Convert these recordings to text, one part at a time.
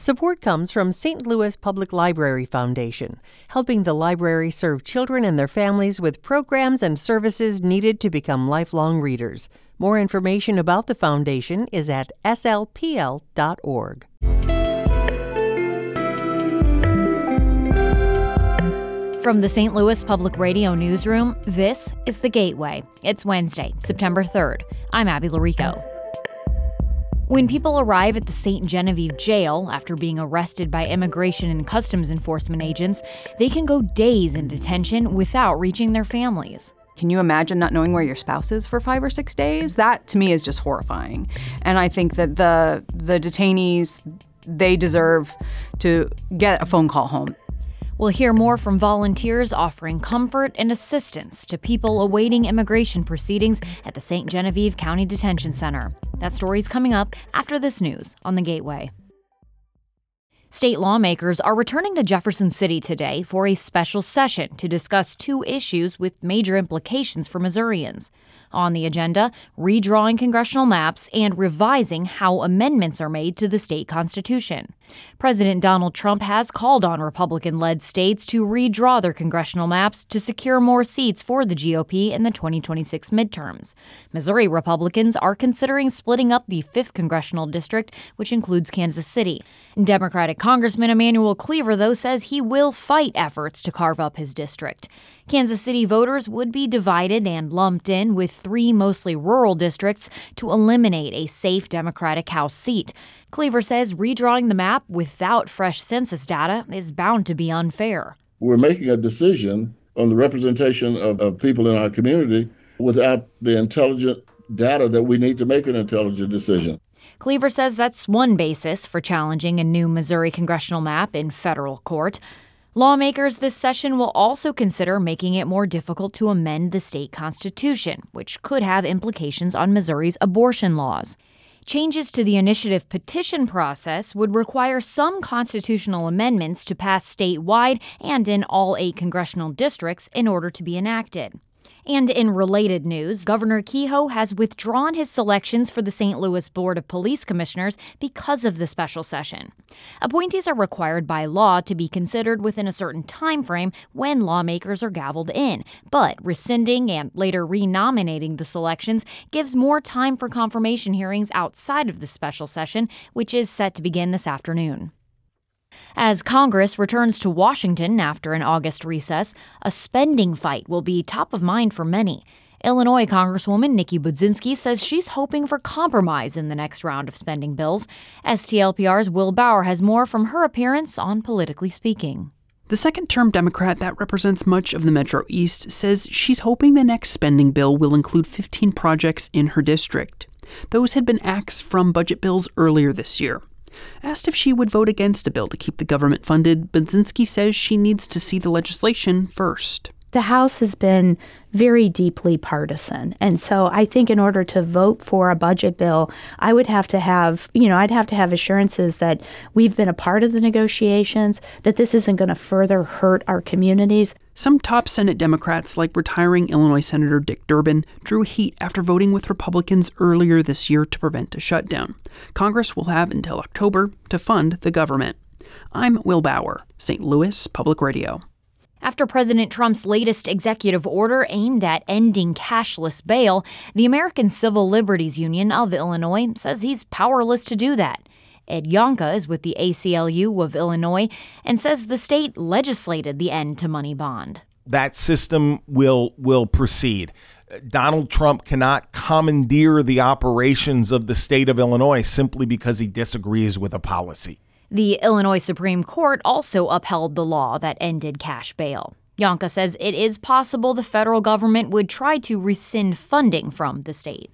Support comes from St. Louis Public Library Foundation, helping the library serve children and their families with programs and services needed to become lifelong readers. More information about the foundation is at slpl.org. From the St. Louis Public Radio newsroom, this is The Gateway. It's Wednesday, September 3rd. I'm Abby Larico. When people arrive at the St. Genevieve jail after being arrested by Immigration and Customs Enforcement agents, they can go days in detention without reaching their families. Can you imagine not knowing where your spouse is for 5 or 6 days? That, to me, is just horrifying. And I think that the detainees, they deserve to get a phone call home. We'll hear more from volunteers offering comfort and assistance to people awaiting immigration proceedings at the St. Genevieve County Detention Center. That story's coming up after this news on The Gateway. State lawmakers are returning to Jefferson City today for a special session to discuss 2 issues with major implications for Missourians. On the agenda, redrawing congressional maps and revising how amendments are made to the state constitution. President Donald Trump has called on Republican-led states to redraw their congressional maps to secure more seats for the GOP in the 2026 midterms. Missouri Republicans are considering splitting up the 5th congressional district, which includes Kansas City. Democratic Congressman Emanuel Cleaver, though, says he will fight efforts to carve up his district. Kansas City voters would be divided and lumped in with 3 mostly rural districts to eliminate a safe Democratic House seat. Cleaver says redrawing the map without fresh census data is bound to be unfair. We're making a decision on the representation of people in our community without the intelligent data that we need to make an intelligent decision. Cleaver says that's one basis for challenging a new Missouri congressional map in federal court. Lawmakers this session will also consider making it more difficult to amend the state constitution, which could have implications on Missouri's abortion laws. Changes to the initiative petition process would require some constitutional amendments to pass statewide and in all 8 congressional districts in order to be enacted. And in related news, Governor Kehoe has withdrawn his selections for the St. Louis Board of Police Commissioners because of the special session. Appointees are required by law to be considered within a certain time frame when lawmakers are gavelled in, but rescinding and later renominating the selections gives more time for confirmation hearings outside of the special session, which is set to begin this afternoon. As Congress returns to Washington after an August recess, a spending fight will be top of mind for many. Illinois Congresswoman Nikki Budzinski says she's hoping for compromise in the next round of spending bills. STLPR's Will Bauer has more from her appearance on Politically Speaking. The second-term Democrat that represents much of the Metro East says she's hoping the next spending bill will include 15 projects in her district. Those had been axed from budget bills earlier this year. Asked if she would vote against a bill to keep the government funded, Budzinski says she needs to see the legislation first. The House has been very deeply partisan. And so I think in order to vote for a budget bill, I would have to have, I'd have to have assurances that we've been a part of the negotiations, that this isn't going to further hurt our communities. Some top Senate Democrats, like retiring Illinois Senator Dick Durbin, drew heat after voting with Republicans earlier this year to prevent a shutdown. Congress will have until October to fund the government. I'm Will Bauer, St. Louis Public Radio. After President Trump's latest executive order aimed at ending cashless bail, the American Civil Liberties Union of Illinois says he's powerless to do that. Ed Yonka is with the ACLU of Illinois and says the state legislated the end to money bond. That system will proceed. Donald Trump cannot commandeer the operations of the state of Illinois simply because he disagrees with a policy. The Illinois Supreme Court also upheld the law that ended cash bail. Yonka says it is possible the federal government would try to rescind funding from the state.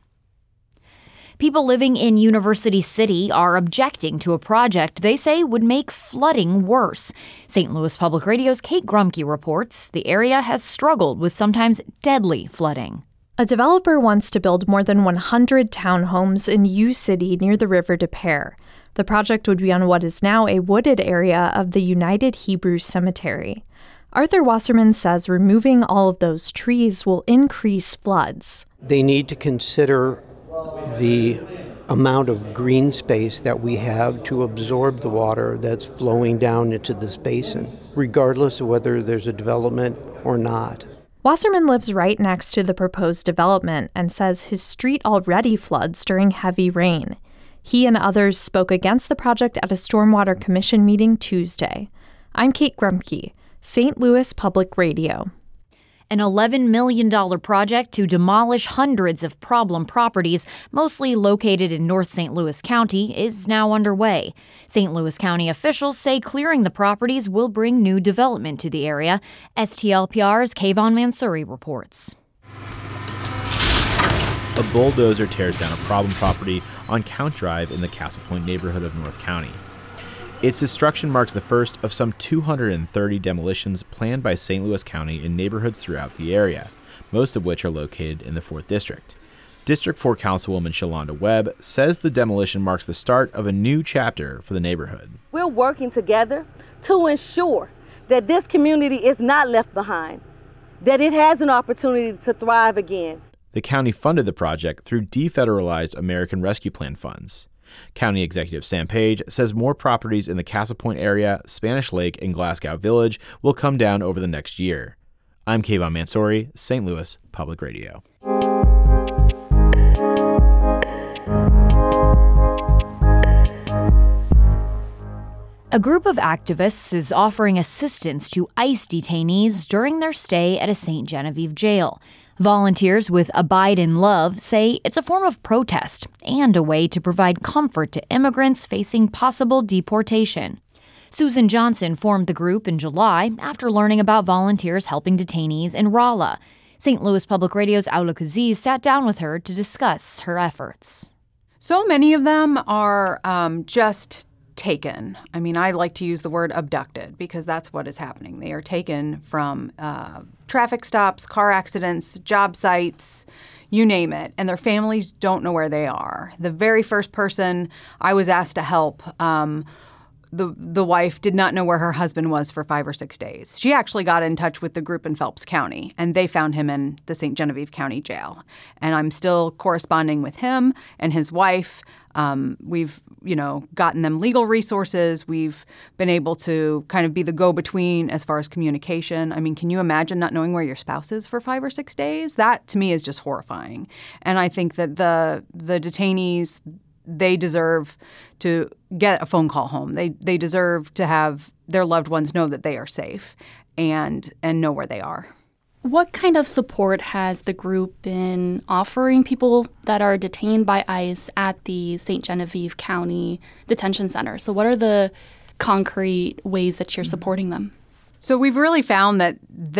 People living in University City are objecting to a project they say would make flooding worse. St. Louis Public Radio's Kate Grumke reports the area has struggled with sometimes deadly flooding. A developer wants to build more than 100 townhomes in U City near the River Des Peres. The project would be on what is now a wooded area of the United Hebrew Cemetery. Arthur Wasserman says removing all of those trees will increase floods. They need to consider the amount of green space that we have to absorb the water that's flowing down into this basin, regardless of whether there's a development or not. Wasserman lives right next to the proposed development and says his street already floods during heavy rain. He and others spoke against the project at a Stormwater Commission meeting Tuesday. I'm Kate Grumke, St. Louis Public Radio. An $11 million project to demolish hundreds of problem properties, mostly located in North St. Louis County, is now underway. St. Louis County officials say clearing the properties will bring new development to the area. STLPR's Kayvon Mansouri reports. A bulldozer tears down a problem property on Count Drive in the Castle Point neighborhood of North County. Its destruction marks the first of some 230 demolitions planned by St. Louis County in neighborhoods throughout the area, most of which are located in the 4th District. District 4 Councilwoman Shalonda Webb says the demolition marks the start of a new chapter for the neighborhood. We're working together to ensure that this community is not left behind, that it has an opportunity to thrive again. The county funded the project through defederalized American Rescue Plan funds. County Executive Sam Page says more properties in the Castle Point area, Spanish Lake, and Glasgow Village will come down over the next year. I'm Kayvon Mansouri, St. Louis Public Radio. A group of activists is offering assistance to ICE detainees during their stay at a St. Genevieve jail. Volunteers with Abide in Love say it's a form of protest and a way to provide comfort to immigrants facing possible deportation. Susan Johnson formed the group in July after learning about volunteers helping detainees in Rolla. St. Louis Public Radio's Aula Kaziz sat down with her to discuss her efforts. So many of them are just taken. I mean, I like to use the word abducted because that's what is happening. They are taken from traffic stops, car accidents, job sites, you name it, and their families don't know where they are. The very first person I was asked to help, the wife did not know where her husband was for 5 or 6 days. She actually got in touch with the group in Phelps County, and they found him in the St. Genevieve County Jail. And I'm still corresponding with him and his wife. We've, gotten them legal resources. We've been able to kind of be the go-between as far as communication. I mean, can you imagine not knowing where your spouse is for 5 or 6 days? That, to me, is just horrifying. And I think that the detainees, they deserve to get a phone call home. They deserve to have their loved ones know that they are safe and know where they are. What kind of support has the group been offering people that are detained by ICE at the St. Genevieve County Detention Center? So what are the concrete ways that you're supporting them? So we've really found that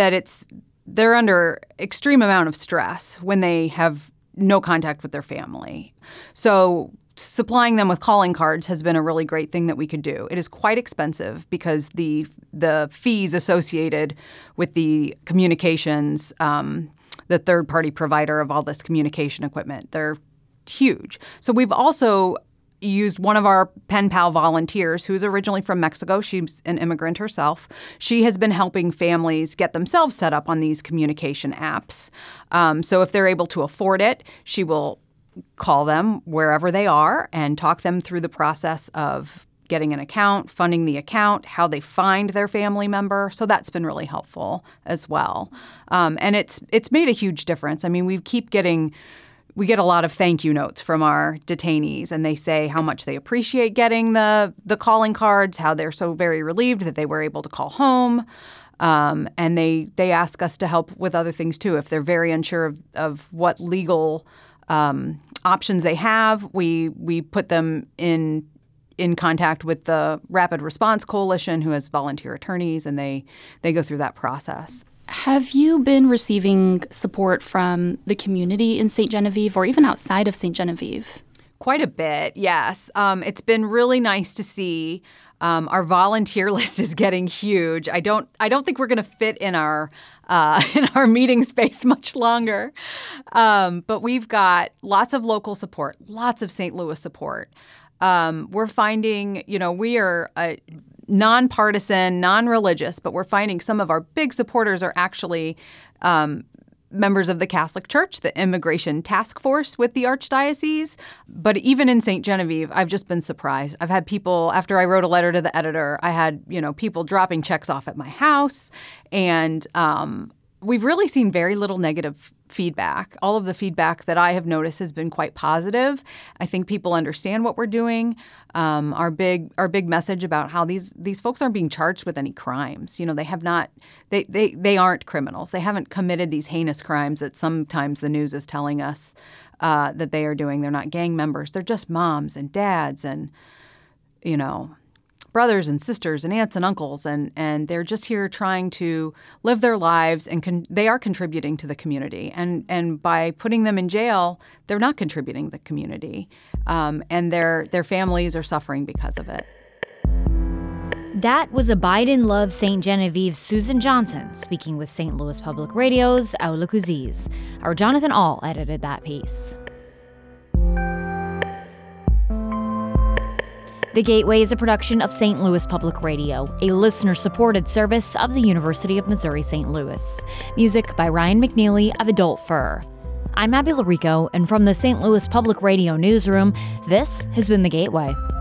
they're under extreme amount of stress when they have no contact with their family. So supplying them with calling cards has been a really great thing that we could do. It is quite expensive because the fees associated with the communications, the third-party provider of all this communication equipment, they're huge. So we've also used one of our pen pal volunteers who's originally from Mexico. She's an immigrant herself. She has been helping families get themselves set up on these communication apps. So if they're able to afford it, she will call them wherever they are and talk them through the process of getting an account, funding the account, how they find their family member. So that's been really helpful as well. And it's made a huge difference. I mean, we get a lot of thank you notes from our detainees, and they say how much they appreciate getting the calling cards, how they're so very relieved that they were able to call home. And they ask us to help with other things too. If they're very unsure of what legal options they have, we put them in contact with the Rapid Response Coalition, who has volunteer attorneys, and they go through that process. Have you been receiving support from the community in St. Genevieve or even outside of St. Genevieve? Quite a bit, yes. It's been really nice to see. Our volunteer list is getting huge. I don't think we're going to fit in our meeting space much longer. But we've got lots of local support, lots of St. Louis support. We're finding, we are nonpartisan, non-religious, but we're finding some of our big supporters are actually members of the Catholic Church, the immigration task force with the Archdiocese. But even in St. Genevieve, I've just been surprised. I've had people, after I wrote a letter to the editor, I had, people dropping checks off at my house. And we've really seen very little negative feedback. All of the feedback that I have noticed has been quite positive. I think people understand what we're doing. Our big message about how these folks aren't being charged with any crimes. They have not. They aren't criminals. They haven't committed these heinous crimes that sometimes the news is telling us that they are doing. They're not gang members. They're just moms and dads and brothers and sisters and aunts and uncles, and they're just here trying to live their lives, and they are contributing to the community. And by putting them in jail, they're not contributing to the community, and their families are suffering because of it. That was Abide Love St. Genevieve's Susan Johnson speaking with St. Louis Public Radio's Aula Kuziz. Our Jonathan Ahl edited that piece. The Gateway is a production of St. Louis Public Radio, a listener-supported service of the University of Missouri-St. Louis. Music by Ryan McNeely of Adult Fur. I'm Abby Larico, and from the St. Louis Public Radio newsroom, this has been The Gateway.